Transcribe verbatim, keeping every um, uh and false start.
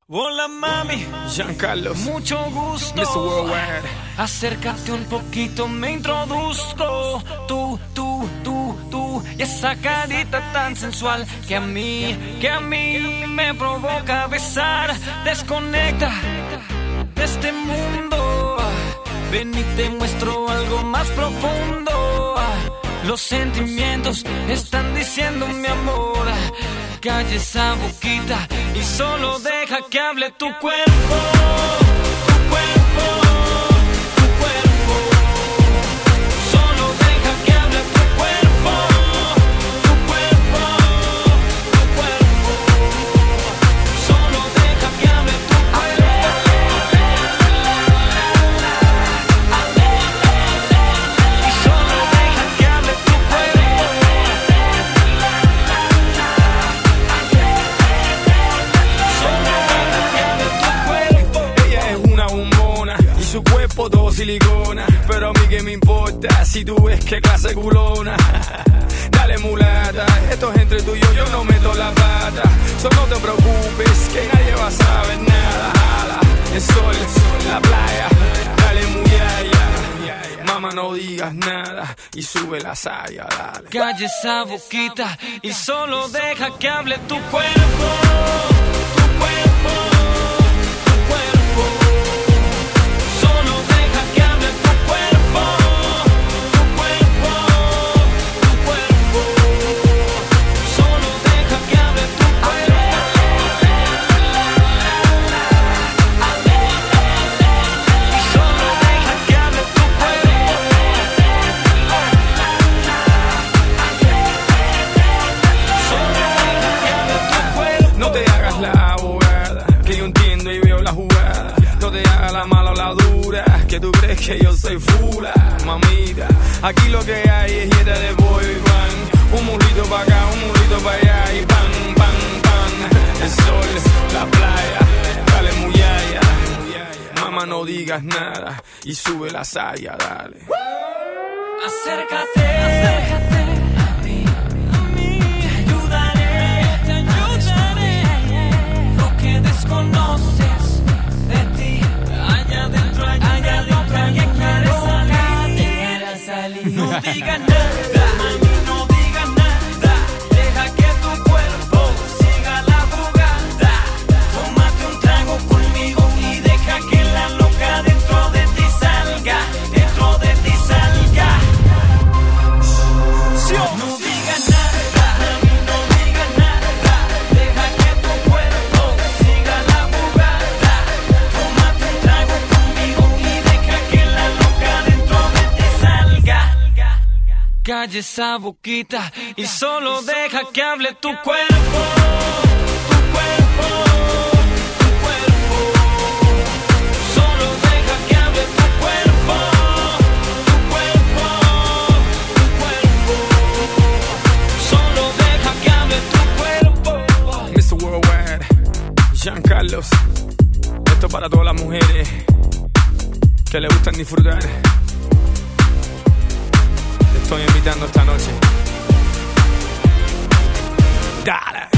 Hola mami, Giancarlo, mucho gusto. mister Worldwide. Acércate un poquito, me introduzco. Tú, tú, tú, tú. Y esa carita tan sensual que a mí, que a mí me provoca besar. Desconecta de este mundo. Ven y te muestro algo más profundo. Los sentimientos están diciendo mi amor. Calla esa boquita y solo deja que hable tu cuerpo. Tu cuerpo, tu cuerpo. Solo deja que hable tu cuerpo. Tu cuerpo, tu cuerpo. Solo deja que hable tu cuerpo. Y solo deja que hable tu cuerpo. Su cuerpo todo silicona, pero a mí que me importa si tú ves qué clase culona. Dale mulata, esto es entre tú y yo, yo no meto la pata. Solo no te preocupes, que nadie va a saber nada. Jala, el sol, la playa, dale muyaya. Mamá, no digas nada y sube la saya, dale. Calla esa boquita y solo deja que hable tu cuerpo. Tu cuerpo. No te hagas la mala o la dura, que tú crees que yo soy fula, mamita. Aquí lo que hay es dieta de boy band. Un mulito pa' acá, un mulito pa' allá y pan, pan, pan. El sol, la playa, dale muyaya. Mamá, no digas nada y sube la saya, dale. Acércate, acércate a mí, a mí. Te ayudaré, te ayudaré. Lo que desconoces. No digas nada, mami, no digas nada. Deja que tu cuerpo siga la jugada. Tómate un trago conmigo y deja que la loca dentro de ti salga. Dentro de ti salga. No digas nada, mami, no digas nada. Deja que tu cuerpo siga la jugada. Tómate un trago conmigo y deja que la loca dentro de ti salga. Calla esa boquita y solo deja que hable tu cuerpo. Tu cuerpo, tu cuerpo. Solo deja que hable tu cuerpo. Tu cuerpo, tu cuerpo. Solo deja que hable tu cuerpo. mister Worldwide, Giancarlo. Esto es para todas las mujeres que le gustan disfrutar. Te estoy invitando esta noche. Dale.